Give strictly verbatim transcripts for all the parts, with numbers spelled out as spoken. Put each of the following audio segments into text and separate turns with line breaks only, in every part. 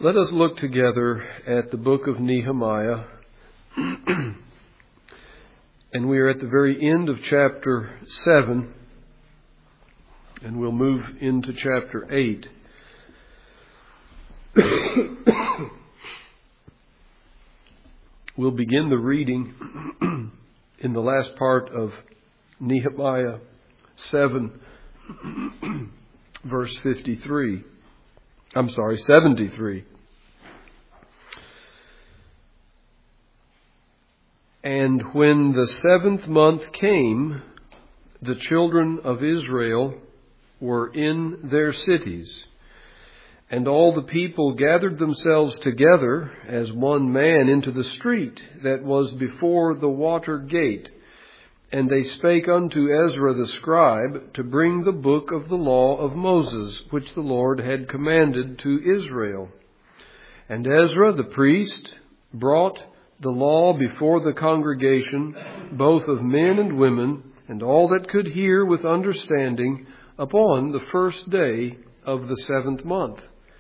Let us look together at the book of Nehemiah. And we are at the very end of chapter seven. And we'll move into chapter eight. We'll begin the reading in the last part of Nehemiah seven, verse fifty-three. I'm sorry, seventy-three. And when the seventh month came, the children of Israel were in their cities. And all the people gathered themselves together as one man into the street that was before the water gate. And they spake unto Ezra the scribe to bring the book of the law of Moses, which the Lord had commanded to Israel. And Ezra the priest brought the law before the congregation, both of men and women, and all that could hear with understanding, upon the first day of the seventh month.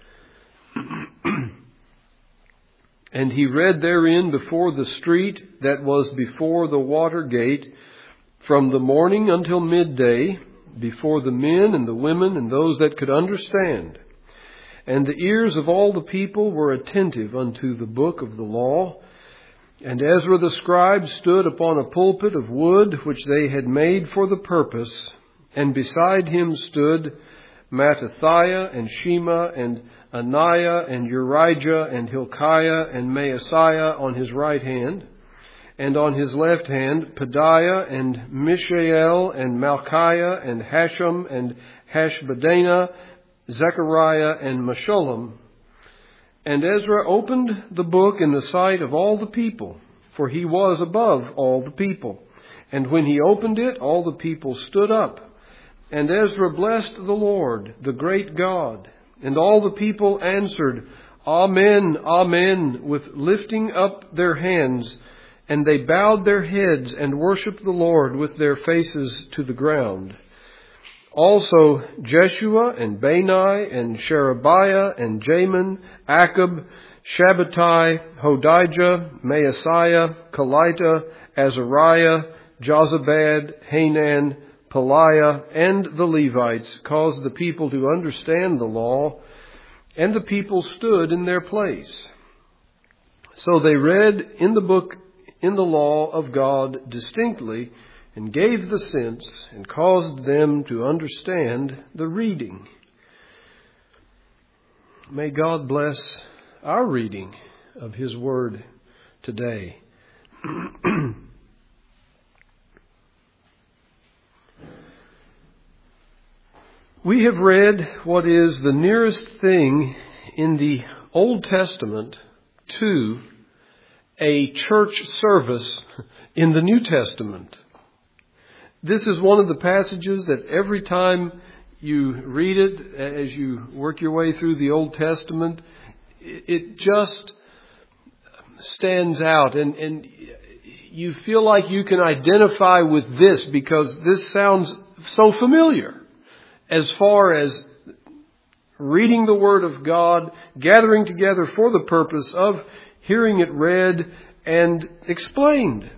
And he read therein before the street that was before the water gate, from the morning until midday, before the men and the women and those that could understand. And the ears of all the people were attentive unto the book of the law. And Ezra the scribe stood upon a pulpit of wood which they had made for the purpose, and beside him stood Mattithiah and Shema and Ananiah and Urijah and Hilkiah and Maaseiah on his right hand, and on his left hand Pedaiah and Mishael and Malchiah and Hashem and Hashbaddanah, Zechariah and Meshullam. And Ezra opened the book in the sight of all the people, for he was above all the people. And when he opened it, all the people stood up. And Ezra blessed the Lord, the great God. And all the people answered, Amen, Amen, with lifting up their hands. And they bowed their heads and worshipped the Lord with their faces to the ground. Also Jeshua and Bani and Sherebiah and Jamin, Akab, Shabbatai, Hodijah, Maaseiah, Kelita, Azariah, Jozabad, Hanan, Peliah, and the Levites caused the people to understand the law, and the people stood in their place. So they read in the book, in the law of God distinctly, and gave the sense, and caused them to understand the reading. May God bless our reading of His Word today. We have read what is the nearest thing in the Old Testament to a church service in the New Testament. This is one of the passages that every time you read it, as you work your way through the Old Testament, it just stands out. And, and you feel like you can identify with this because this sounds so familiar as far as reading the Word of God, gathering together for the purpose of hearing it read and explained.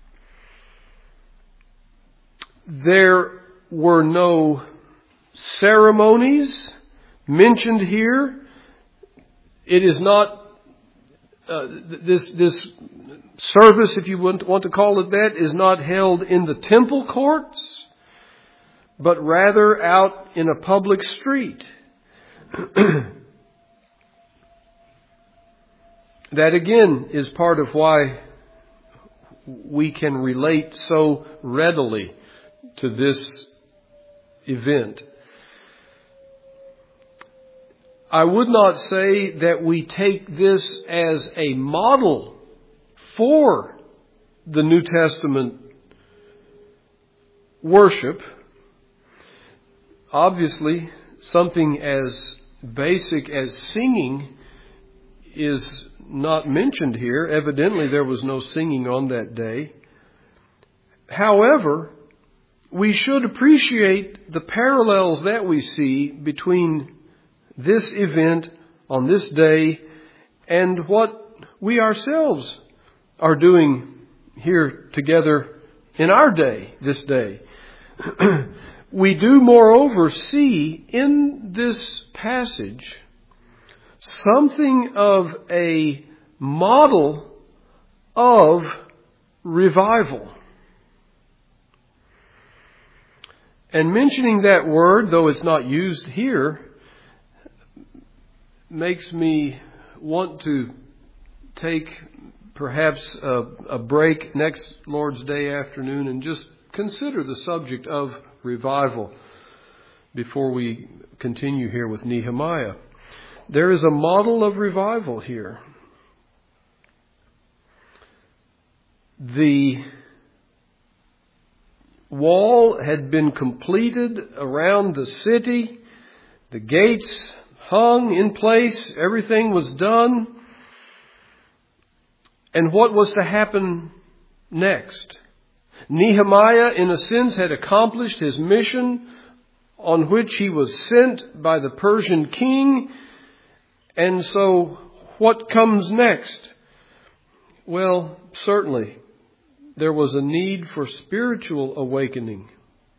There were no ceremonies mentioned here. It is not uh, this this service, if you want, want to call it that, is not held in the temple courts, but rather out in a public street. That again is part of why we can relate so readily to this event. I would not say that we take this as a model for the New Testament worship. Obviously, something as basic as singing is not mentioned here. Evidently, there was no singing on that day. However, we should appreciate the parallels that we see between this event on this day and what we ourselves are doing here together in our day, this day. We do, moreover, see in this passage something of a model of revival. And mentioning that word, though it's not used here, makes me want to take perhaps a, a break next Lord's Day afternoon and just consider the subject of revival before we continue here with Nehemiah. There is a model of revival here. The wall had been completed around the city. The gates hung in place. Everything was done. And what was to happen next? Nehemiah, in a sense, had accomplished his mission on which he was sent by the Persian king. And so what comes next? Well, certainly there was a need for spiritual awakening.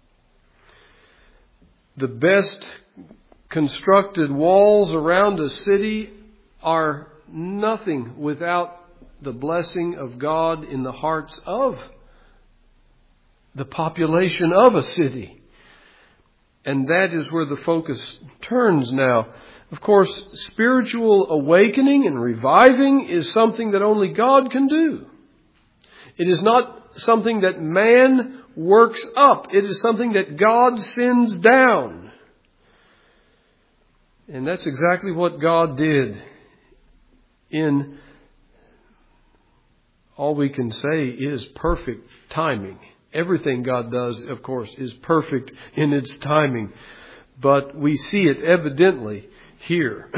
The best constructed walls around a city are nothing without the blessing of God in the hearts of the population of a city. And that is where the focus turns now. Of course, spiritual awakening and reviving is something that only God can do. It is not something that man works up. It is something that God sends down. And that's exactly what God did in, all we can say is, perfect timing. Everything God does, of course, is perfect in its timing. But we see it evidently here.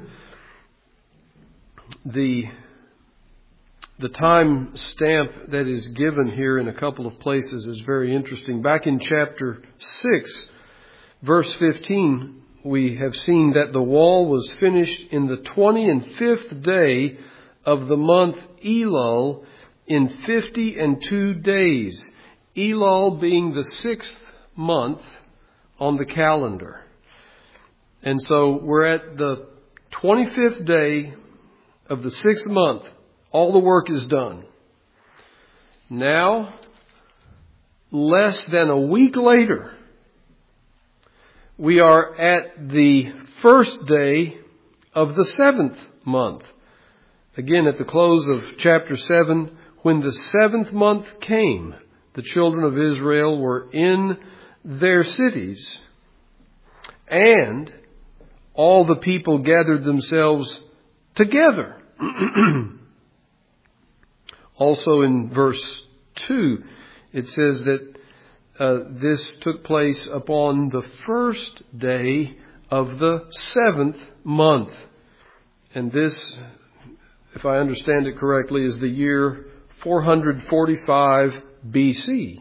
the the time stamp that is given here in a couple of places is very interesting. Back in chapter six, verse fifteen, we have seen that the wall was finished in the twenty and fifth day of the month Elul in fifty and two days. Elul being the sixth month on the calendar. And so we're at the twenty-fifth day of the sixth month. All the work is done. Now, less than a week later, we are at the first day of the seventh month. Again, at the close of chapter seven, when the seventh month came, the children of Israel were in their cities, and all the people gathered themselves together. Also in verse two, it says that uh, this took place upon the first day of the seventh month. And this, if I understand it correctly, is the year four forty-five B C.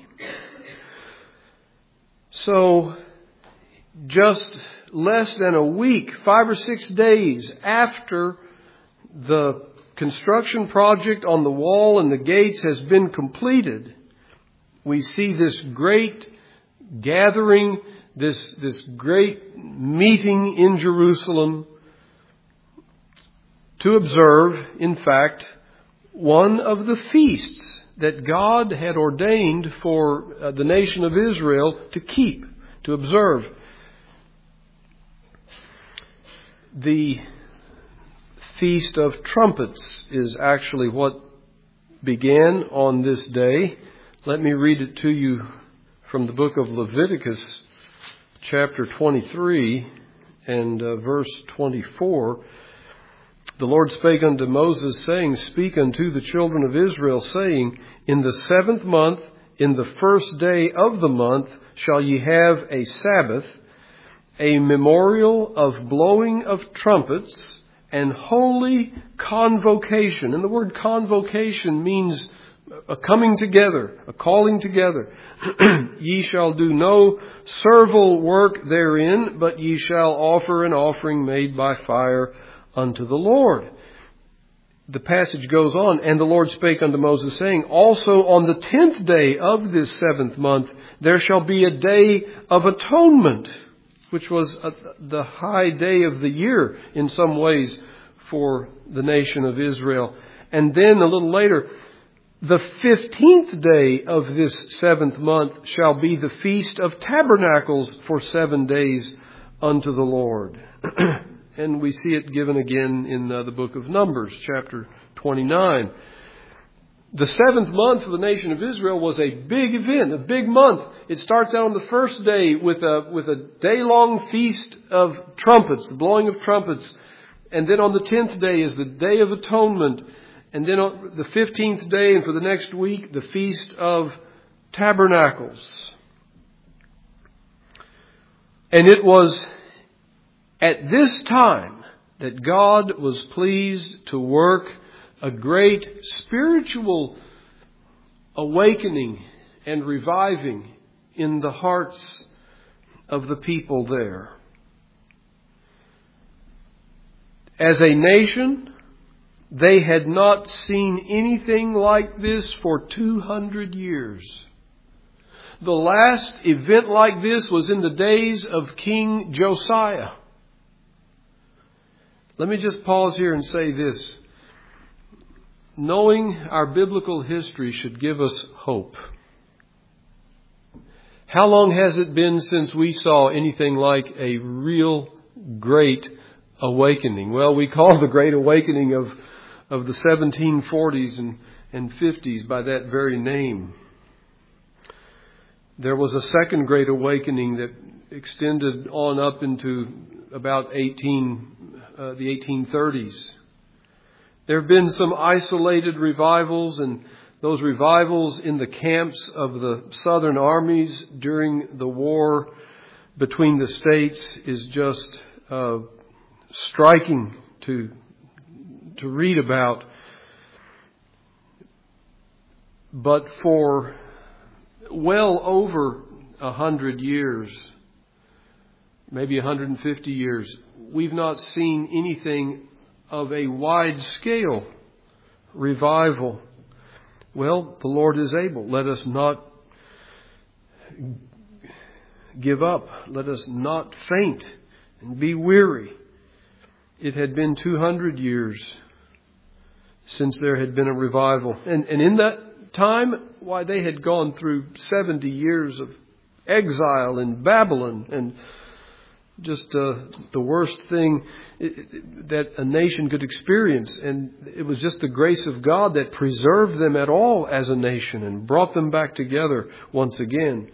So, just less than a week, five or six days after the construction project on the wall and the gates has been completed, we see this great gathering, this, this great meeting in Jerusalem to observe, in fact, one of the feasts that God had ordained for uh, the nation of Israel to keep, to observe. The Feast of Trumpets is actually what began on this day. Let me read it to you from the book of Leviticus, chapter twenty-three and uh, verse twenty-four. The Lord spake unto Moses, saying, Speak unto the children of Israel, saying, In the seventh month, in the first day of the month, shall ye have a Sabbath, a memorial of blowing of trumpets, and holy convocation. And the word convocation means a coming together, a calling together. Ye shall do no servile work therein, but ye shall offer an offering made by fire unto the Lord. the passage goes on, and the Lord spake unto Moses, saying, also on the tenth day of this seventh month, there shall be a day of atonement, which was a, the high day of the year in some ways for the nation of Israel. And then a little later, the fifteenth day of this seventh month shall be the Feast of Tabernacles for seven days unto the Lord. And we see it given again in uh, the book of Numbers, chapter twenty-nine. The seventh month for the nation of Israel was a big event, a big month. It starts out on the first day with a with a day-long feast of trumpets, the blowing of trumpets. And then on the tenth day is the Day of Atonement. And then on the fifteenth day and for the next week, the Feast of Tabernacles. And it was at this time that God was pleased to work a great spiritual awakening and reviving in the hearts of the people there. As a nation, they had not seen anything like this for two hundred years. The last event like this was in the days of King Josiah. Let me just pause here and say this. Knowing our biblical history should give us hope. How long has it been since we saw anything like a real great awakening? Well, we call the Great Awakening of, of the seventeen forties and, and fifties by that very name. There was a second Great Awakening that extended on up into about eighteen Uh, the eighteen thirties. There have been some isolated revivals, and those revivals in the camps of the Southern armies during the war between the states is just uh, striking to to read about. But for well over a hundred years, maybe one hundred fifty years, we've not seen anything of a wide-scale revival. Well, the Lord is able. Let us not give up. Let us not faint and be weary. It had been two hundred years since there had been a revival. And, and in that time, why, they had gone through seventy years of exile in Babylon, and just uh, the worst thing that a nation could experience. And it was just the grace of God that preserved them at all as a nation and brought them back together once again.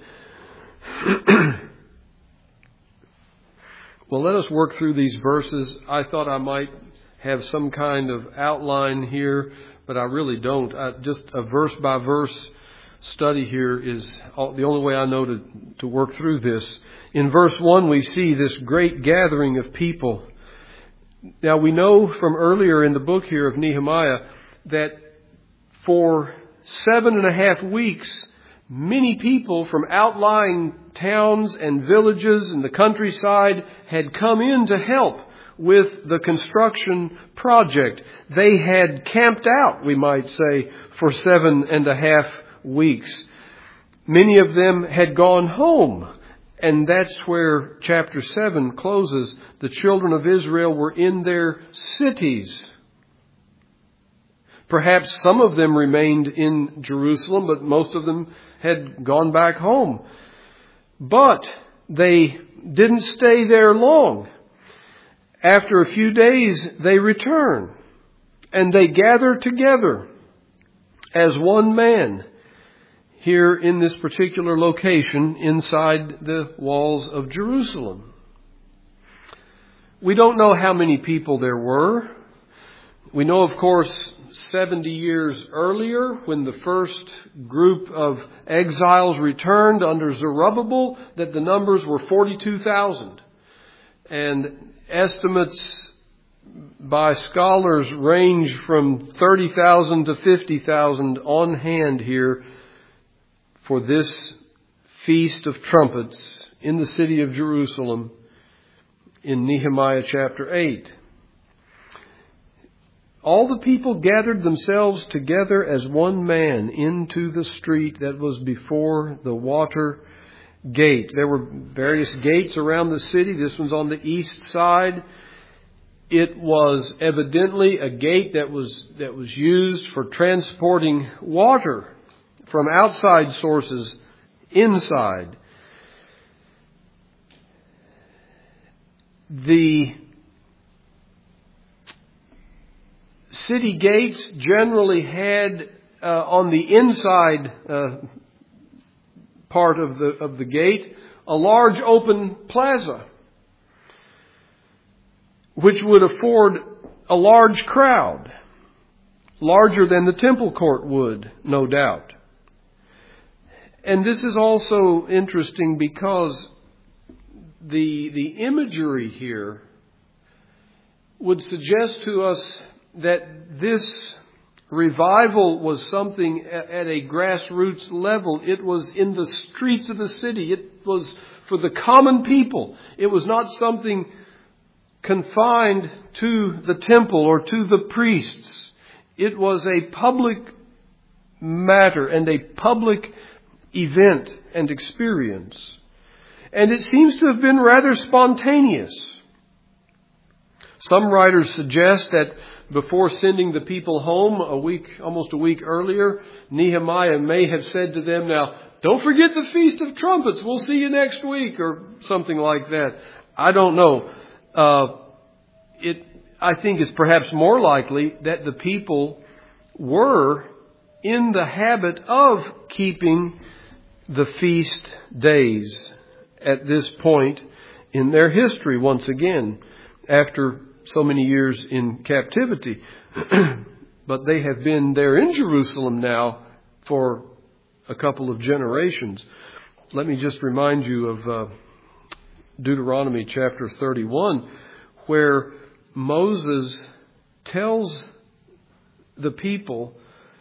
Well, let us work through these verses. I thought I might have some kind of outline here, but I really don't. I, just a verse by verse study here is all, the only way I know to, to work through this. In verse one, we see this great gathering of people. Now, we know from earlier in the book here of Nehemiah that for seven and a half weeks, many people from outlying towns and villages in the countryside had come in to help with the construction project. They had camped out, we might say, for seven and a half weeks. Many of them had gone home. And that's where chapter seven closes. The children of Israel were in their cities. Perhaps some of them remained in Jerusalem, but most of them had gone back home. But they didn't stay there long. After a few days, they return, and they gather together as one man here in this particular location inside the walls of Jerusalem. We don't know how many people there were. We know, of course, seventy years earlier, when the first group of exiles returned under Zerubbabel, that the numbers were forty-two thousand. And estimates by scholars range from thirty thousand to fifty thousand on hand here for this Feast of Trumpets in the city of Jerusalem in Nehemiah chapter eight. all the people gathered themselves together as one man into the street that was before the water gate. There were various gates around the city. This one's on the east side. It was evidently a gate that was that was used for transporting water from outside sources inside. The city gates generally had uh, on the inside uh, part of the of the gate a large open plaza, which would afford a large crowd, larger than the temple court would, no doubt. And this is also interesting because the the imagery here would suggest to us that this revival was something at a grassroots level. It was in the streets of the city. It was for the common people. It was not something confined to the temple or to the priests. It was a public matter and a public event and experience. And it seems to have been rather spontaneous. Some writers suggest that before sending the people home a week, almost a week earlier, Nehemiah may have said to them, now, don't forget the Feast of Trumpets. We'll see you next week, or something like that. I don't know. Uh, it, I think it's perhaps more likely that the people were in the habit of keeping the feast days at this point in their history once again, after so many years in captivity. But they have been there in Jerusalem now for a couple of generations. Let me just remind you of uh, Deuteronomy chapter thirty-one, where Moses tells the people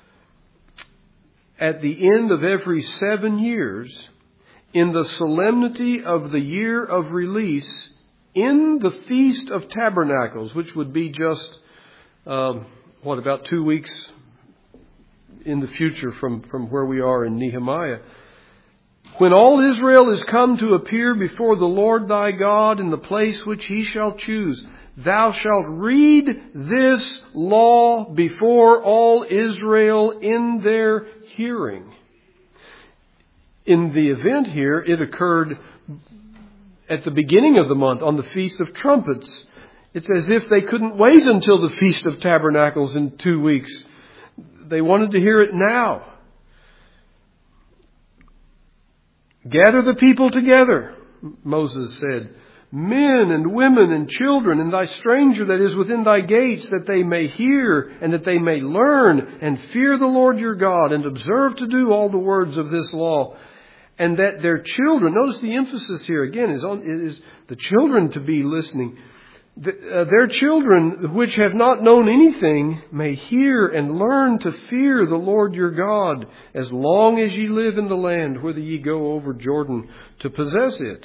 at the end of every seven years, in the solemnity of the year of release, in the Feast of Tabernacles, which would be just, um, what, about two weeks in the future from, from where we are in Nehemiah. When all Israel is come to appear before the Lord thy God in the place which he shall choose, thou shalt read this law before all Israel in their hearing. In the event here, it occurred at the beginning of the month on the Feast of Trumpets. It's as if they couldn't wait until the Feast of Tabernacles in two weeks. They wanted to hear it now. Gather the people together, Moses said, men and women and children and thy stranger that is within thy gates, that they may hear and that they may learn and fear the Lord your God and observe to do all the words of this law. And that their children, notice the emphasis here again is on is the children to be listening. The, uh, their children, which have not known anything, may hear and learn to fear the Lord your God, as long as ye live in the land, whither ye go over Jordan to possess it.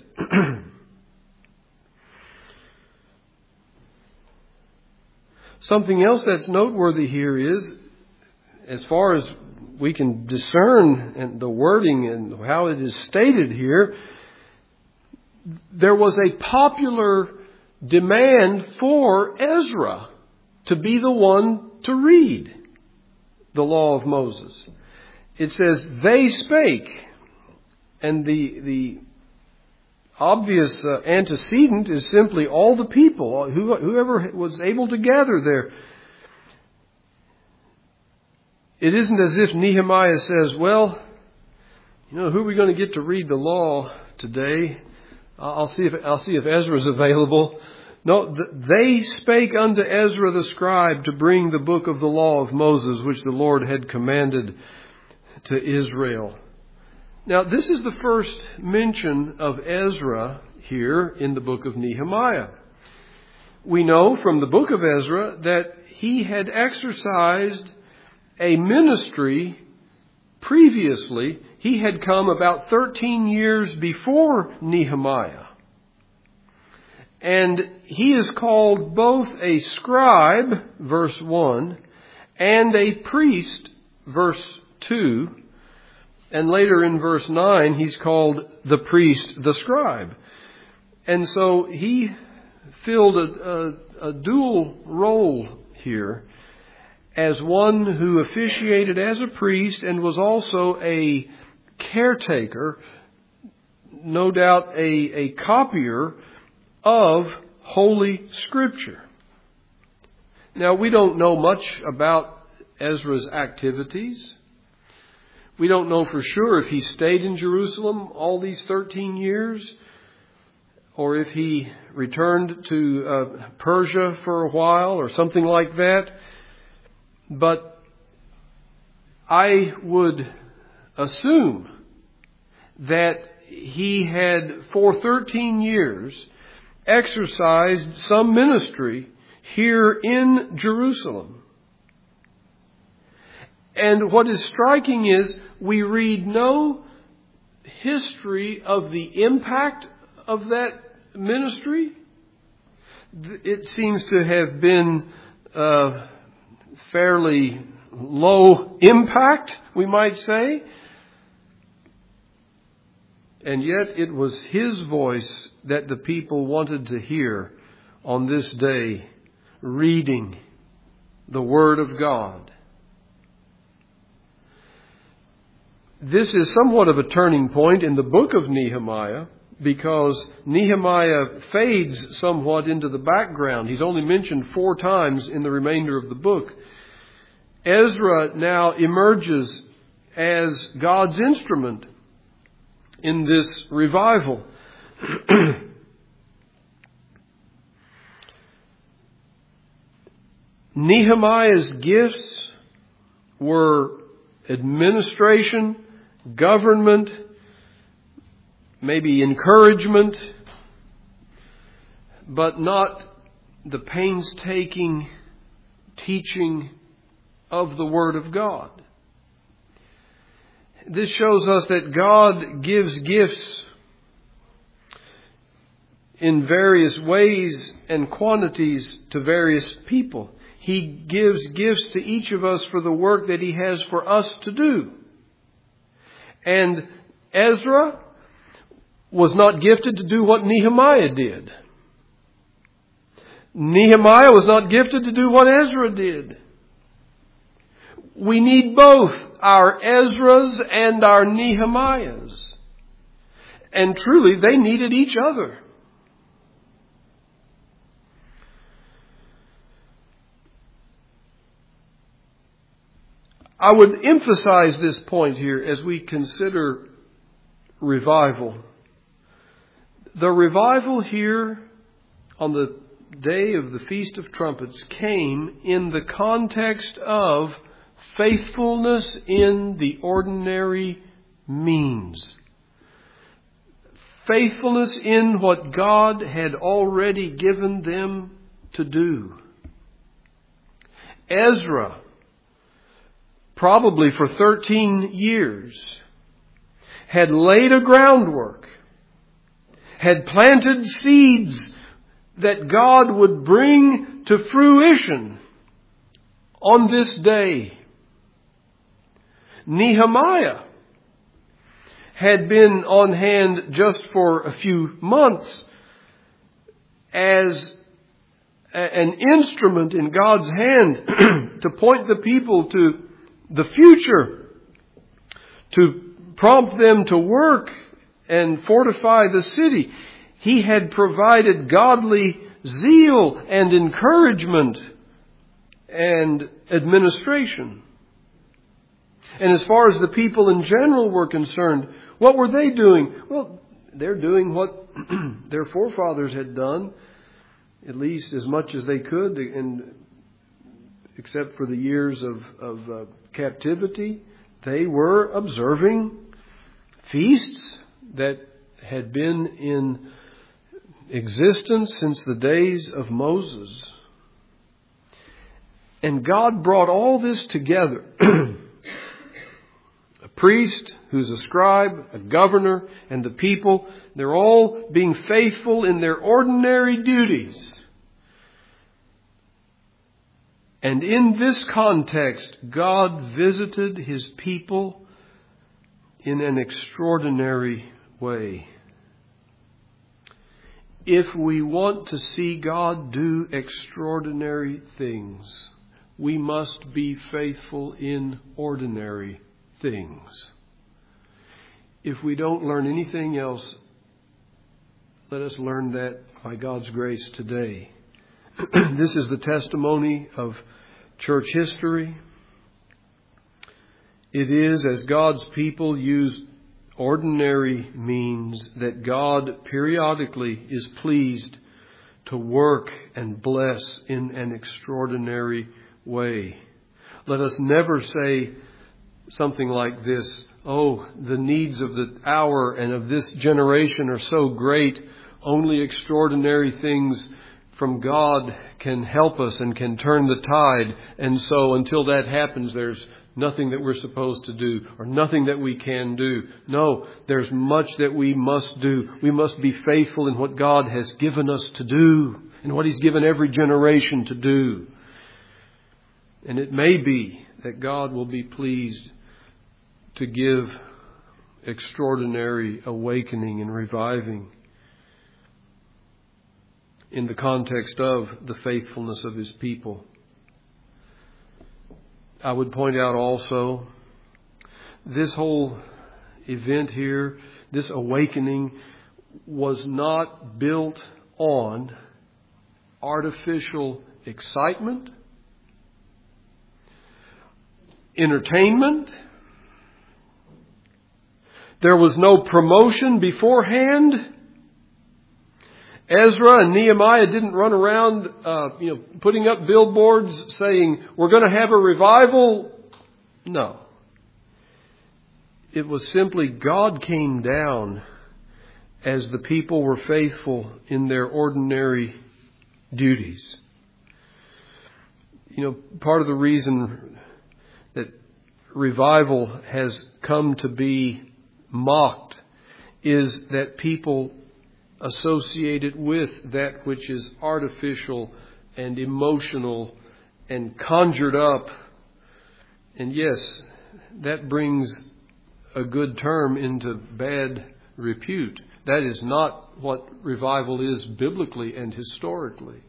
Something else that's noteworthy here is, as far as we can discern and the wording and how it is stated here, there was a popular demand for Ezra to be the one to read the law of Moses. It says, they spake. And the, the obvious uh, antecedent is simply all the people, whoever was able to gather there. It isn't as if Nehemiah says, well, you know, who are we going to get to read the law today? I'll see if I'll see if Ezra's available. No, they spake unto Ezra the scribe to bring the book of the law of Moses, which the Lord had commanded to Israel. Now, this is the first mention of Ezra here in the book of Nehemiah. We know from the book of Ezra that he had exercised a ministry previously. He had come about thirteen years before Nehemiah. And he is called both a scribe, verse one, and a priest, verse two. And later in verse nine, he's called the priest, the scribe. And so he filled a, a, a dual role here as one who officiated as a priest and was also a caretaker, no doubt a, a copier of Holy Scripture. Now, we don't know much about Ezra's activities. We don't know for sure if he stayed in Jerusalem all these thirteen years, or if he returned to uh, Persia for a while or something like that. But I would assume that he had, for thirteen years, exercised some ministry here in Jerusalem. And what is striking is we read no history of the impact of that ministry. It seems to have been uh, fairly low impact, we might say. And yet it was his voice that the people wanted to hear on this day, reading the Word of God. This is somewhat of a turning point in the book of Nehemiah, because Nehemiah fades somewhat into the background. He's only mentioned four times in the remainder of the book. Ezra now emerges as God's instrument in this revival. Nehemiah's gifts were administration, government, maybe encouragement, but not the painstaking teaching of the Word of God. This shows us that God gives gifts in various ways and quantities to various people. He gives gifts to each of us for the work that He has for us to do. And Ezra was not gifted to do what Nehemiah did. Nehemiah was not gifted to do what Ezra did. We need both our Ezras and our Nehemiahs. And truly, they needed each other. I would emphasize this point here as we consider revival. The revival here on the day of the Feast of Trumpets came in the context of faithfulness in the ordinary means. Faithfulness in what God had already given them to do. Ezra, probably for thirteen years, had laid a groundwork, had planted seeds that God would bring to fruition on this day. Nehemiah had been on hand just for a few months as an instrument in God's hand to point the people to the future, to prompt them to work and fortify the city. He had provided godly zeal and encouragement and administration. And as far as the people in general were concerned, what were they doing? Well, they're doing what their forefathers had done, at least as much as they could, and except for the years of, of uh, captivity. They were observing feasts that had been in existence since the days of Moses. And God brought all this together. A priest, who's a scribe, a governor, and the people. They're all being faithful in their ordinary duties. And in this context, God visited His people in an extraordinary way. If we want to see God do extraordinary things, we must be faithful in ordinary things. If we don't learn anything else, let us learn that by God's grace today. This is the testimony of church history. It is, as God's people use ordinary means, that God periodically is pleased to work and bless in an extraordinary way. Let us never say something like this, "Oh, the needs of the hour and of this generation are so great, only extraordinary things from God can help us and can turn the tide. And so until that happens, there's nothing that we're supposed to do or nothing that we can do." No, there's much that we must do. We must be faithful in what God has given us to do and what He's given every generation to do. And it may be that God will be pleased to give extraordinary awakening and reviving in the context of the faithfulness of His people. I would point out also, this whole event here, this awakening, was not built on artificial excitement, entertainment. There was no promotion beforehand. Ezra and Nehemiah didn't run around, uh, you know, putting up billboards saying, "We're going to have a revival." No. It was simply God came down as the people were faithful in their ordinary duties. You know, part of the reason that revival has come to be mocked is that people associate it with that which is artificial and emotional and conjured up. And yes, that brings a good term into bad repute. That is not what revival is biblically and historically.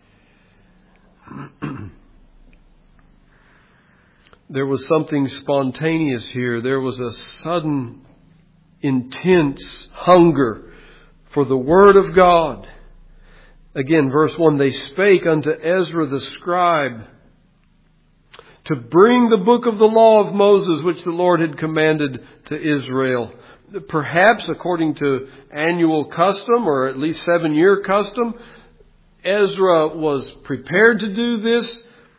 There was something spontaneous here. There was a sudden, intense hunger for the Word of God. Again, verse one, they spake unto Ezra the scribe to bring the book of the law of Moses, which the Lord had commanded to Israel. Perhaps according to annual custom, or at least seven-year custom, Ezra was prepared to do this.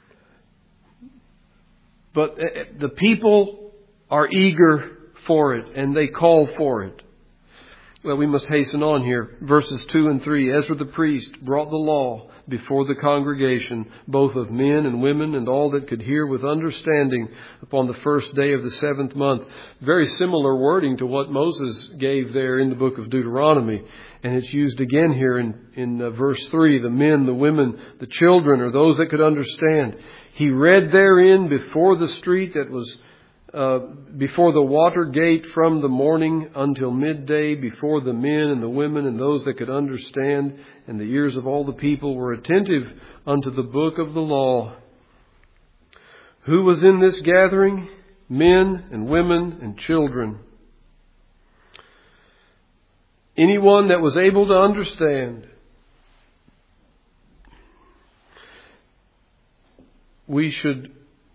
But the people are eager for it, and they call for it. Well, we must hasten on here. Verses two and three. Ezra the priest brought the law before the congregation, both of men and women, and all that could hear with understanding, upon the first day of the seventh month. Very similar wording to what Moses gave there in the book of Deuteronomy. And it's used again here in, in uh, verse three. The men, the women, the children, or those that could understand. He read therein before the street that was Uh, before the water gate from the morning until midday, before the men and the women and those that could understand, and the ears of all the people were attentive unto the book of the law. Who was in this gathering? Men and women and children. Anyone that was able to understand. We should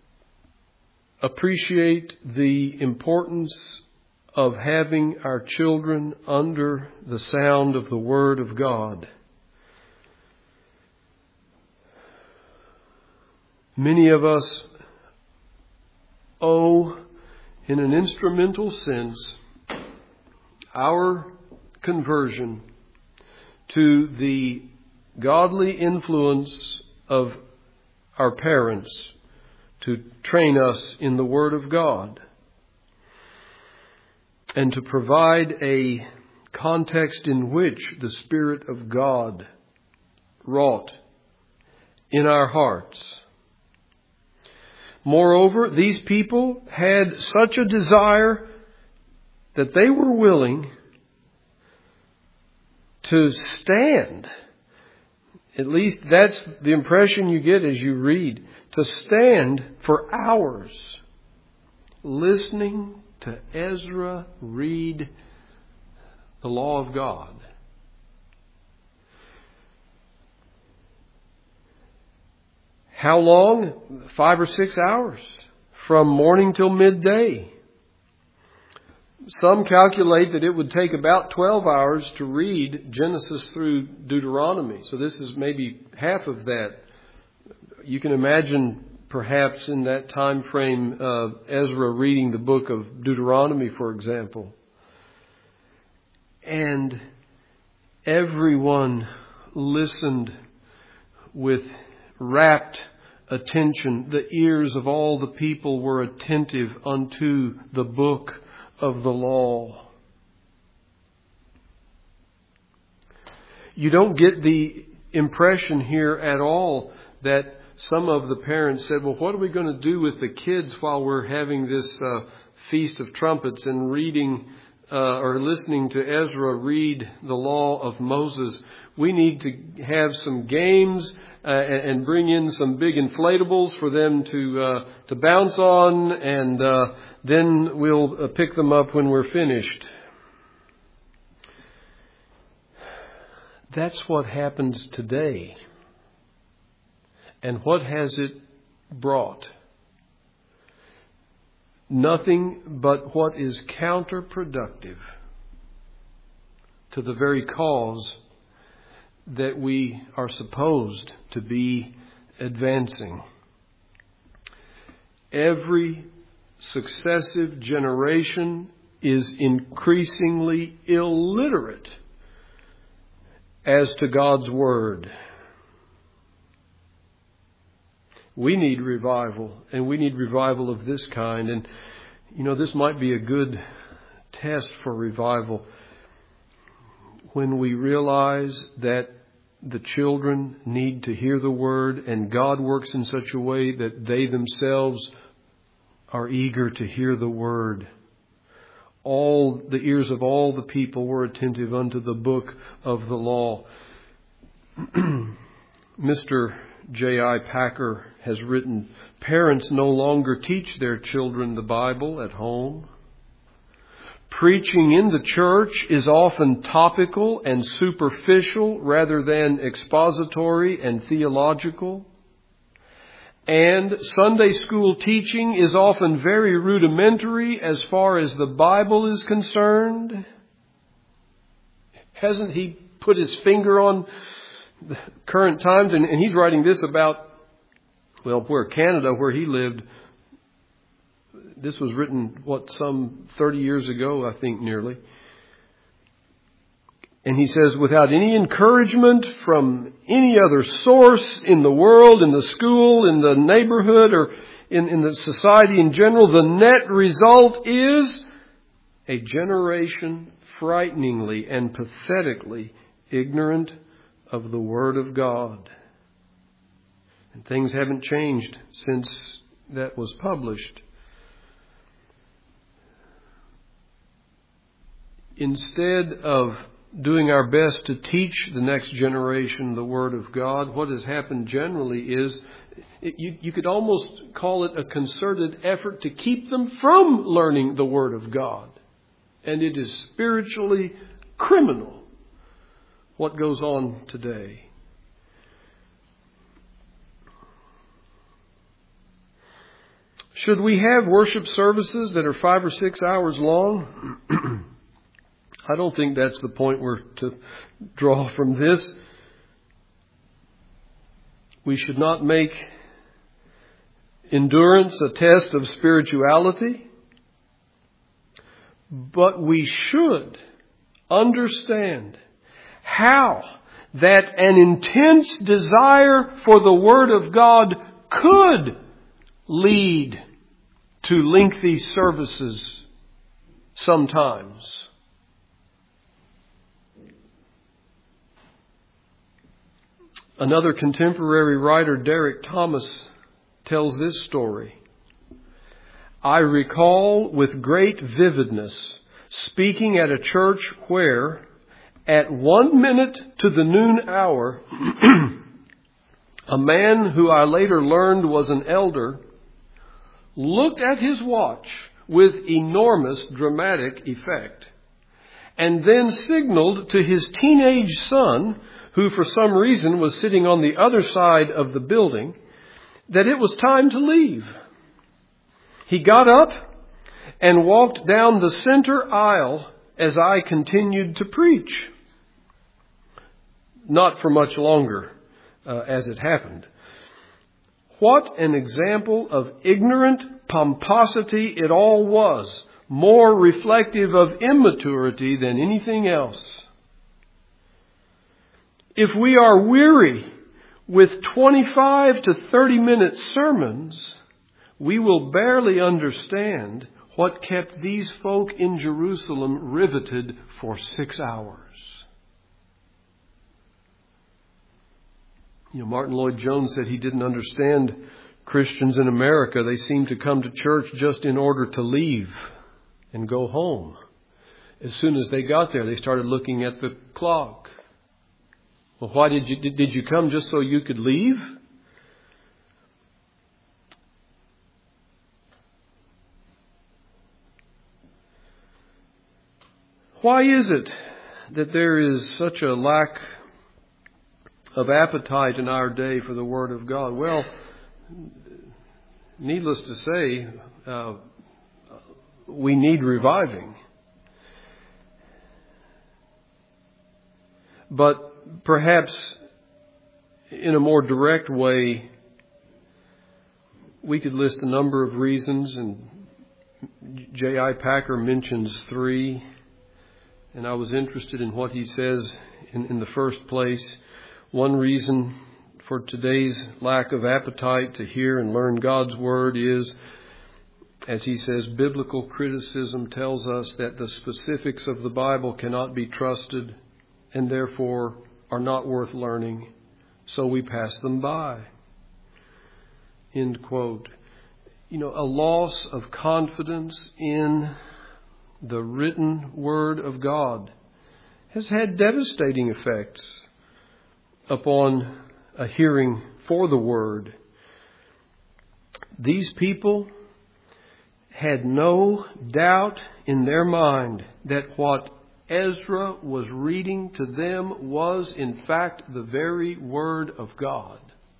appreciate the importance of having our children under the sound of the Word of God. Many of us owe, in an instrumental sense, our conversion to the godly influence of our parents to train us in the Word of God. and to provide a context in which the Spirit of God wrought in our hearts. Moreover, these people had such a desire that they were willing to stand. At least that's the impression you get as you read. To stand for hours listening to Ezra read the law of God. How long? Five or six hours. From morning till midday. Some calculate that it would take about twelve hours to read Genesis through Deuteronomy. So this is maybe half of that. You can imagine perhaps in that time frame uh, Ezra reading the book of Deuteronomy, for example. And everyone listened with rapt attention. The ears of all the people were attentive unto the book of the law. You don't get the impression here at all that some of the parents said, well, what are we going to do with the kids while we're having this uh, Feast of Trumpets and reading uh, or listening to Ezra read the law of Moses? We need to have some games uh, and bring in some big inflatables for them to uh, to bounce on, and uh, then we'll uh, pick them up when we're finished. That's what happens today. And what has it brought? Nothing but what is counterproductive to the very cause that we are supposed to be advancing. Every successive generation is increasingly illiterate as to God's Word. We need revival, and we need revival of this kind. And, you know, this might be a good test for revival when we realize that the children need to hear the Word, and God works in such a way that they themselves are eager to hear the Word. All the ears of all the people were attentive unto the book of the law. Mister J I Packer has written, parents no longer teach their children the Bible at home. Preaching in the church is often topical and superficial rather than expository and theological. And Sunday school teaching is often very rudimentary as far as the Bible is concerned. Hasn't he put his finger on the current times? And, and he's writing this about, well, where Canada, where he lived. This was written, what, some thirty years ago, I think, nearly. And he says, without any encouragement from any other source in the world, in the school, in the neighborhood, or in, in the society in general, the net result is a generation frighteningly and pathetically ignorant of the Word of God. And things haven't changed since that was published. Instead of doing our best to teach the next generation the Word of God, what has happened generally is, it, you, you could almost call it a concerted effort to keep them from learning the Word of God. And it is spiritually criminal what goes on today. Should we have worship services that are five or six hours long? I don't think that's the point we're to draw from this. We should not make endurance a test of spirituality, but we should understand how that an intense desire for the Word of God could lead to lengthy services sometimes. Another contemporary writer, Derek Thomas, tells this story. I recall with great vividness speaking at a church where, at one minute to the noon hour, a man who I later learned was an elder looked at his watch with enormous dramatic effect and then signaled to his teenage son, who for some reason was sitting on the other side of the building, that it was time to leave. He got up and walked down the center aisle as I continued to preach. Not for much longer, uh, as it happened. What an example of ignorant pomposity it all was, more reflective of immaturity than anything else. If we are weary with twenty-five to thirty minute sermons, we will barely understand what kept these folk in Jerusalem riveted for six hours. You know, Martin Lloyd-Jones said he didn't understand Christians in America. They seemed to come to church just in order to leave and go home. As soon as they got there, they started looking at the clock. Well, why did you, did, did you come just so you could leave? Why is it that there is such a lack of appetite in our day for the Word of God? Well, needless to say, uh, we need reviving. But perhaps in a more direct way, we could list a number of reasons, and J I Packer mentions three. And I was interested in what he says in, in the first place. One reason for today's lack of appetite to hear and learn God's Word is, as he says, biblical criticism tells us that the specifics of the Bible cannot be trusted and therefore are not worth learning, so we pass them by. End quote. You know, a loss of confidence in the written Word of God has had devastating effects upon a hearing for the Word. These people had no doubt in their mind that what Ezra was reading to them was in fact the very Word of God.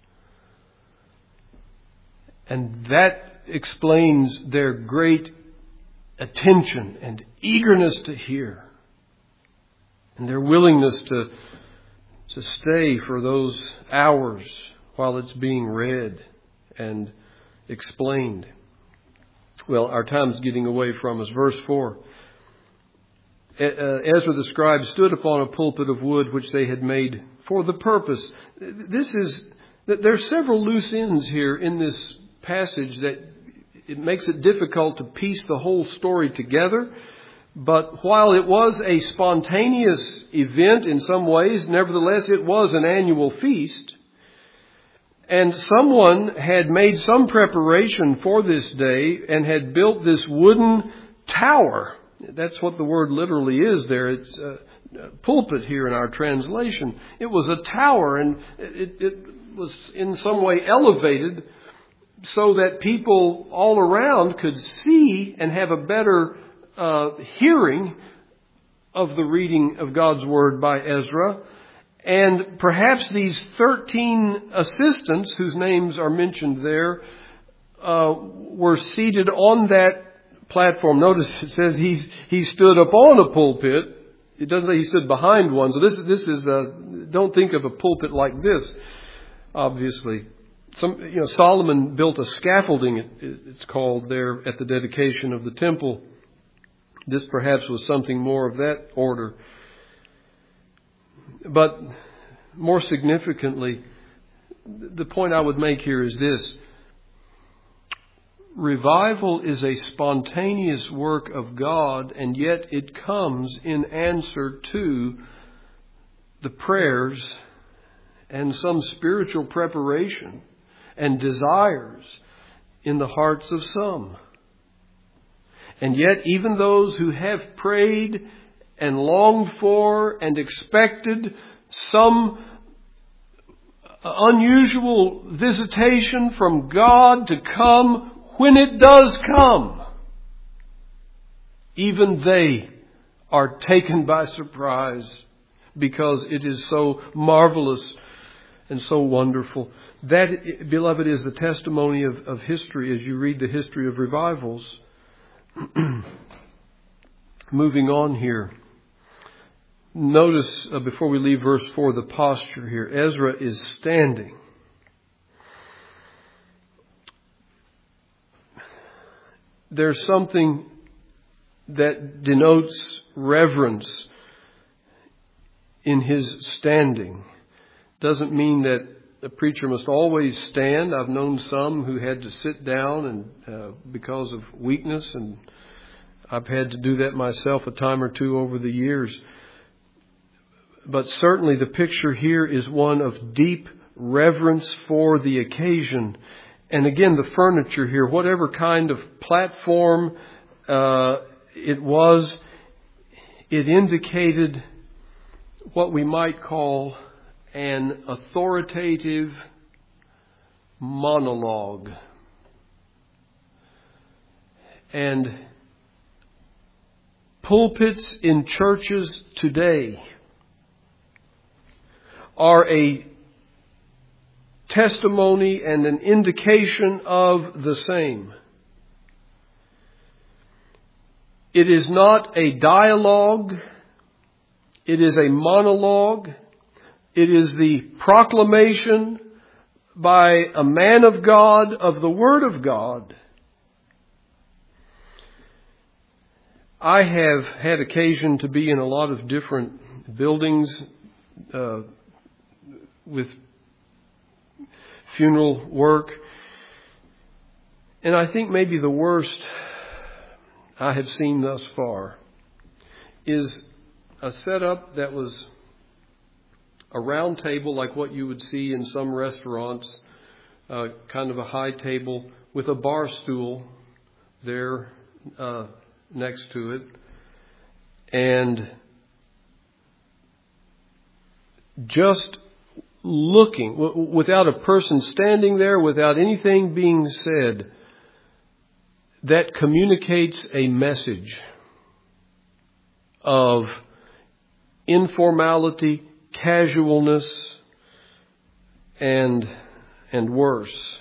And that explains their great attention and eagerness to hear, and their willingness to, to stay for those hours while it's being read and explained. Well, our time's getting away from us. Verse four. Ezra the scribe stood upon a pulpit of wood which they had made for the purpose. This is, there are several loose ends here in this passage that it makes it difficult to piece the whole story together. But while it was a spontaneous event in some ways, nevertheless it was an annual feast. And someone had made some preparation for this day and had built this wooden tower. That's what the word literally is there. It's a pulpit here in our translation. It was a tower, and it, it was in some way elevated so that people all around could see and have a better uh, hearing of the reading of God's Word by Ezra. And perhaps these thirteen assistants, whose names are mentioned there, uh, were seated on that platform. Notice it says he's, he stood up on a pulpit. It doesn't say he stood behind one. So this, this is, a, don't think of a pulpit like this, obviously. Some, you know, Solomon built a scaffolding, it, it's called, there at the dedication of the temple. This perhaps was something more of that order. But more significantly, the point I would make here is this. revival is a spontaneous work of God, and yet it comes in answer to the prayers and some spiritual preparation and desires in the hearts of some. And yet even those who have prayed and longed for and expected some unusual visitation from God to come, when it does come, even they are taken by surprise because it is so marvelous and so wonderful. That, beloved, is the testimony of, of history as you read the history of revivals. Moving on here. Notice, uh, before we leave verse four, the posture here. Ezra is standing. There's something that denotes reverence in his standing. Doesn't mean that a preacher must always stand. I've known some who had to sit down and uh, because of weakness, and I've had to do that myself a time or two over the years. But certainly the picture here is one of deep reverence for the occasion. And again, the furniture here, whatever kind of platform uh, it was, it indicated what we might call an authoritative monologue. And pulpits in churches today are a testimony and an indication of the same. It is not a dialogue. It is a monologue. It is the proclamation by a man of God of the Word of God. I have had occasion to be in a lot of different buildings uh, with funeral work. And I think maybe the worst I have seen thus far is a setup that was a round table like what you would see in some restaurants, uh, kind of a high table with a bar stool there uh, next to it. And just looking, w- without a person standing there, without anything being said, that communicates a message of informality, casualness, and and worse.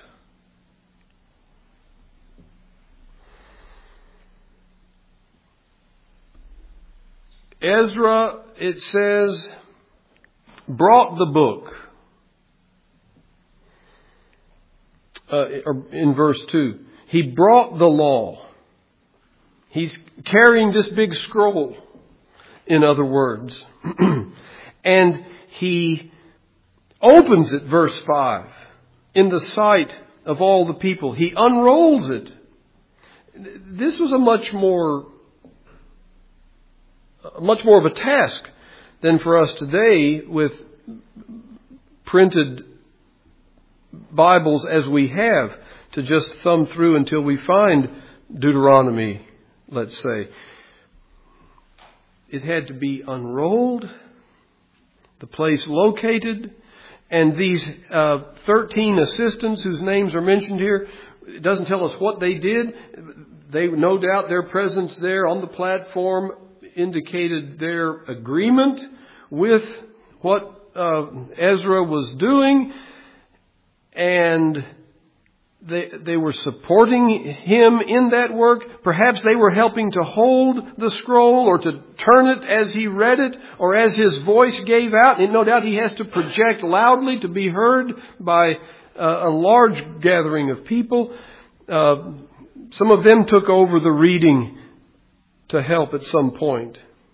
Ezra, it says, brought the book. Uh, in verse two, he brought the law. He's carrying this big scroll, in other words. And he opens it, verse five, in the sight of all the people. He unrolls it. This was a much more, much more of a task than for us today with printed Bibles as we have, to just thumb through until we find Deuteronomy, let's say. It had to be unrolled, the place located, and these uh, thirteen assistants whose names are mentioned here, it doesn't tell us what they did. They, no doubt their presence there on the platform indicated their agreement with what uh, Ezra was doing, and They, they were supporting him in that work. Perhaps they were helping to hold the scroll or to turn it as he read it or as his voice gave out. And no doubt he has to project loudly to be heard by uh, a large gathering of people. Uh, some of them took over the reading to help at some point.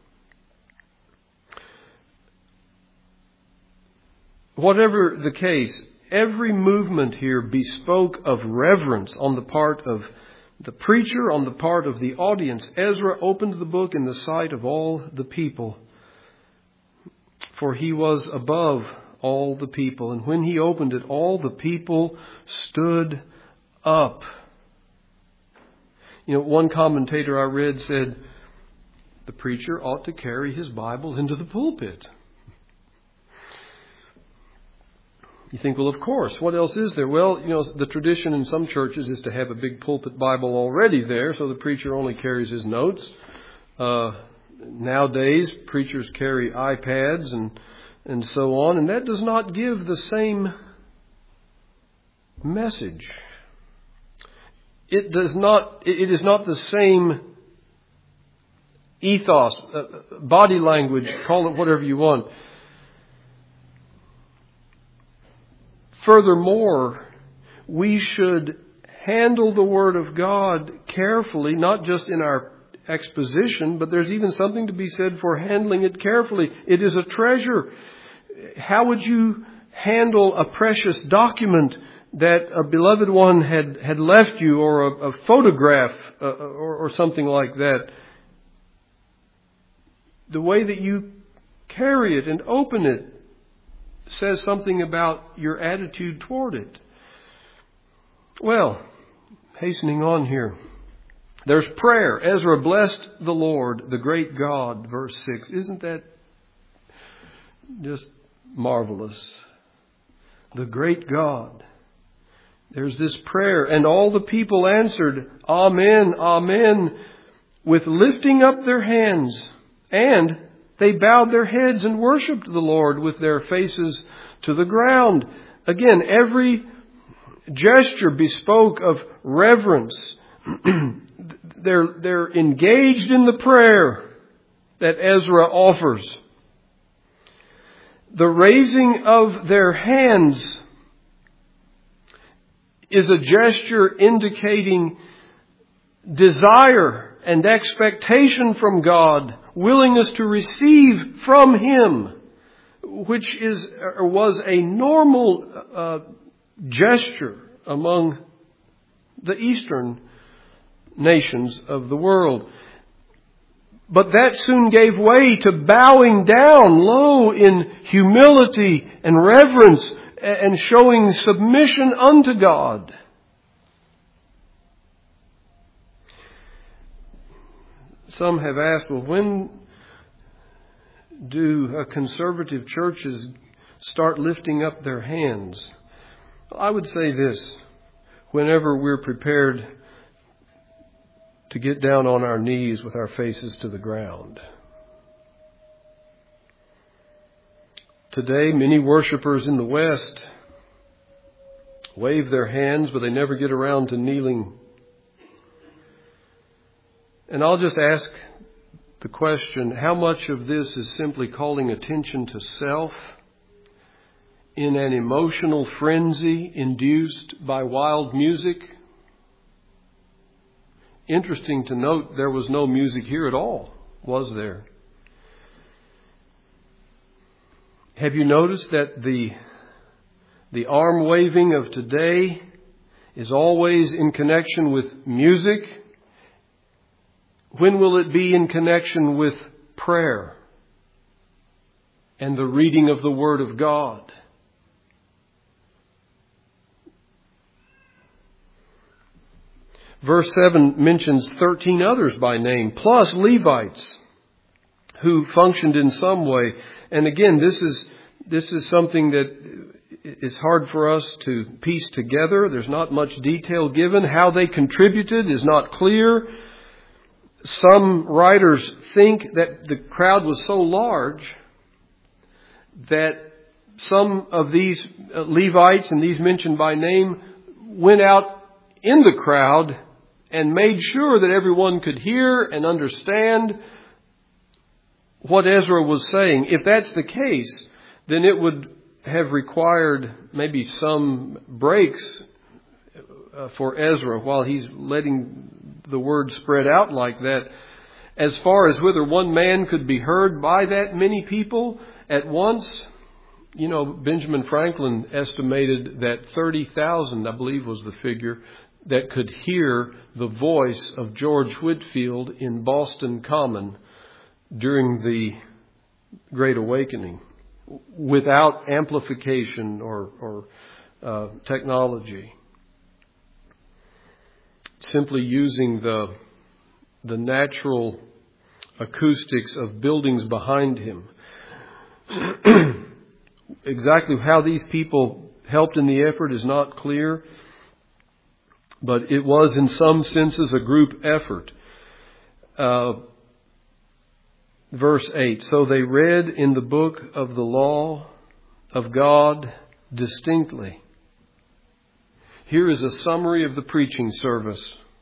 Whatever the case, every movement here bespoke of reverence on the part of The preacher, on the part of the audience, Ezra, opened the book in the sight of all the people, for he was above all the people. And when he opened it, all the people stood up. You know, one commentator I read said, the preacher ought to carry his Bible into the pulpit. You think, well, of course, what else is there? Well, you know, the tradition in some churches is to have a big pulpit Bible already there, so the preacher only carries his notes. Uh, nowadays, preachers carry iPads and, and so on, and that does not give the same message. It does not, it is not the same ethos, uh, body language, call it whatever you want. Furthermore, we should handle the Word of God carefully, not just in our exposition, but there's even something to be said for handling it carefully. It is a treasure. How would you handle a precious document that a beloved one had, had left you, or a, a photograph, uh, or, or something like that? The way that you carry it and open it says something about your attitude toward it. Well, hastening on here. There's prayer. Ezra blessed the Lord, the great God, verse six. Isn't that just marvelous? The great God. There's this prayer. And all the people answered, Amen, Amen, with lifting up their hands. And they bowed their heads and worshipped the Lord with their faces to the ground. Again, every gesture bespoke of reverence. they're, they're engaged in the prayer that Ezra offers. The raising of their hands is a gesture indicating desire and expectation from God, willingness to receive from Him, which is or was a normal uh, gesture among the Eastern nations of the world. But that soon gave way to bowing down low in humility and reverence and showing submission unto God. Some have asked, well, when do uh, conservative churches start lifting up their hands? Well, I would say this: whenever we're prepared to get down on our knees with our faces to the ground. Today, many worshipers in the West wave their hands, but they never get around to kneeling. And I'll just ask the question, how much of this is simply calling attention to self in an emotional frenzy induced by wild music? Interesting to note, there was no music here at all, was there? Have you noticed that the, the arm waving of today is always in connection with music? When will it be in connection with prayer and the reading of the Word of God? Verse seven mentions thirteen others by name, plus Levites who functioned in some way. And again, this is this is something that is hard for us to piece together. There's not much detail given. How they contributed is not clear. Some writers think that the crowd was so large that some of these Levites and these mentioned by name went out in the crowd and made sure that everyone could hear and understand what Ezra was saying. If that's the case, then it would have required maybe some breaks for Ezra while he's letting the word spread out like that. As far as whether one man could be heard by that many people at once, you know, Benjamin Franklin estimated that thirty thousand, I believe was the figure, that could hear the voice of George Whitefield in Boston Common during the Great Awakening without amplification or, or uh, technology. Simply using the, the natural acoustics of buildings behind him. Exactly how these people helped in the effort is not clear, but it was in some senses a group effort. Uh, verse eight, so they read in the book of the law of God distinctly. Here is a summary of the preaching service.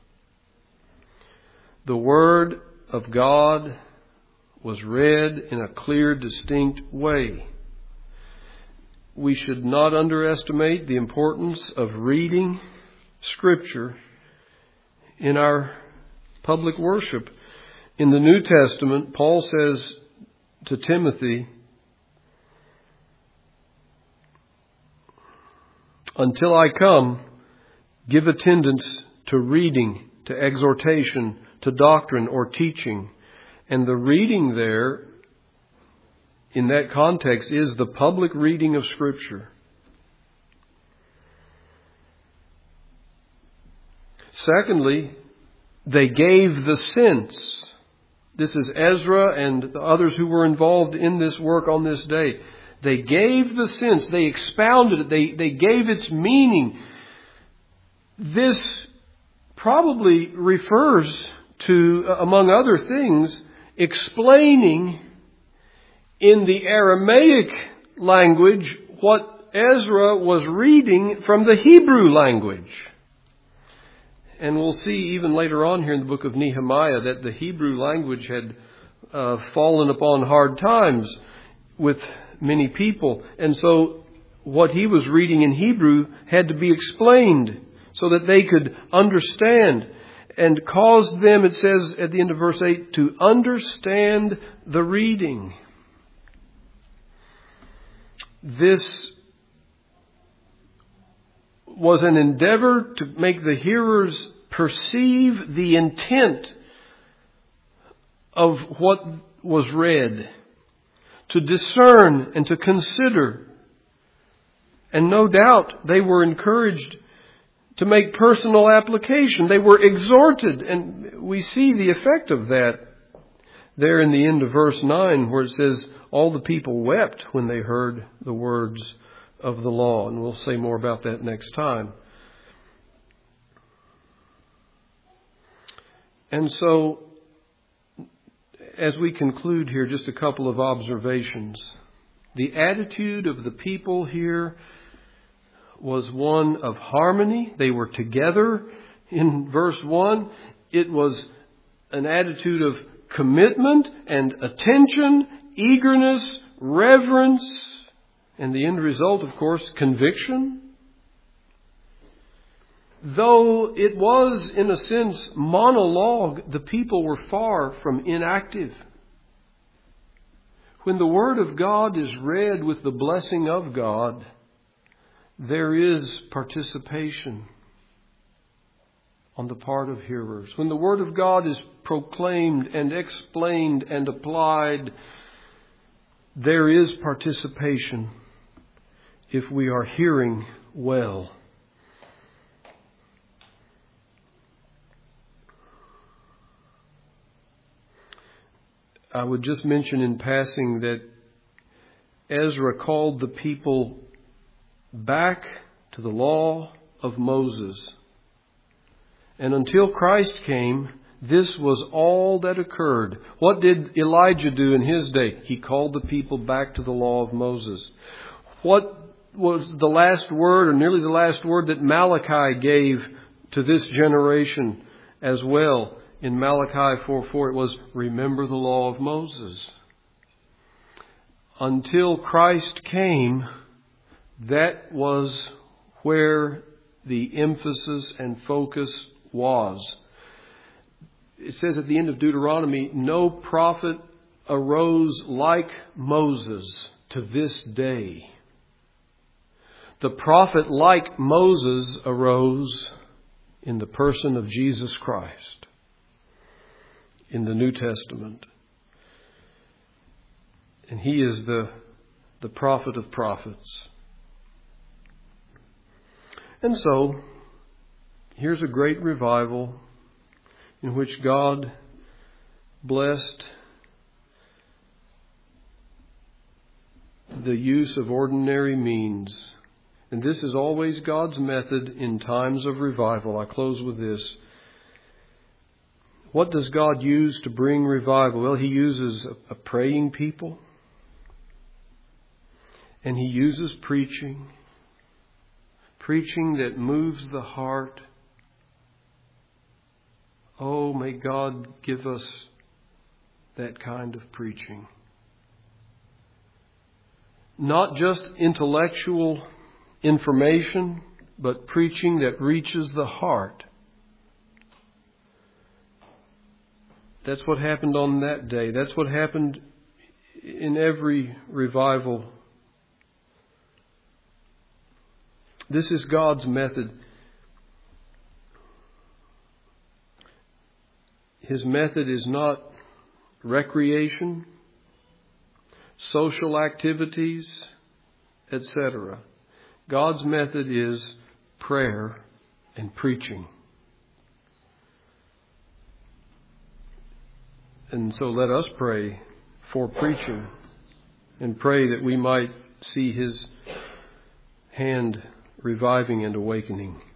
The Word of God was read in a clear, distinct way. We should not underestimate the importance of reading Scripture in our public worship. In the New Testament, Paul says to Timothy, until I come, give attendance to reading, to exhortation, to doctrine or teaching. And the reading there, in that context, is the public reading of Scripture. Secondly, they gave the sense. This is Ezra and the others who were involved in this work on this day. They gave the sense. They expounded it. They, they gave its meaning. This probably refers to, among other things, explaining in the Aramaic language what Ezra was reading from the Hebrew language. And we'll see even later on here in the book of Nehemiah that the Hebrew language had uh, fallen upon hard times with many people. And so what he was reading in Hebrew had to be explained so that they could understand, and caused them, it says at the end of verse eight, to understand the reading. This was an endeavor to make the hearers perceive the intent of what was read, to discern and to consider. And no doubt they were encouraged to make personal application. They were exhorted, and we see the effect of that there in the end of verse nine, where it says, all the people wept when they heard the words of the law. And we'll say more about that next time. And so, as we conclude here, just a couple of observations. The attitude of the people here was one of harmony. They were together in verse one. It was an attitude of commitment and attention, eagerness, reverence, and the end result, of course, conviction. Though it was, in a sense, monologue, the people were far from inactive. When the Word of God is read with the blessing of God, there is participation on the part of hearers. When the Word of God is proclaimed and explained and applied, there is participation if we are hearing well. I would just mention in passing that Ezra called the people back to the law of Moses. And until Christ came, this was all that occurred. What did Elijah do in his day? He called the people back to the law of Moses. What was the last word, or nearly the last word, that Malachi gave to this generation as well? In Malachi four four, it was, remember the law of Moses. Until Christ came, that was where the emphasis and focus was. It says at the end of Deuteronomy, no prophet arose like Moses to this day. The prophet like Moses arose in the person of Jesus Christ in the New Testament. And He is the, the prophet of prophets. And so, here's a great revival in which God blessed the use of ordinary means. And this is always God's method in times of revival. I close with this. What does God use to bring revival? Well, He uses a, a praying people. And He uses preaching. Preaching that moves the heart. Oh, may God give us that kind of preaching. Not just intellectual information, but preaching that reaches the heart. That's what happened on that day. That's what happened in every revival. This is God's method. His method is not recreation, social activities, et cetera. God's method is prayer and preaching. And so let us pray for preaching and pray that we might see His hand reviving and awakening.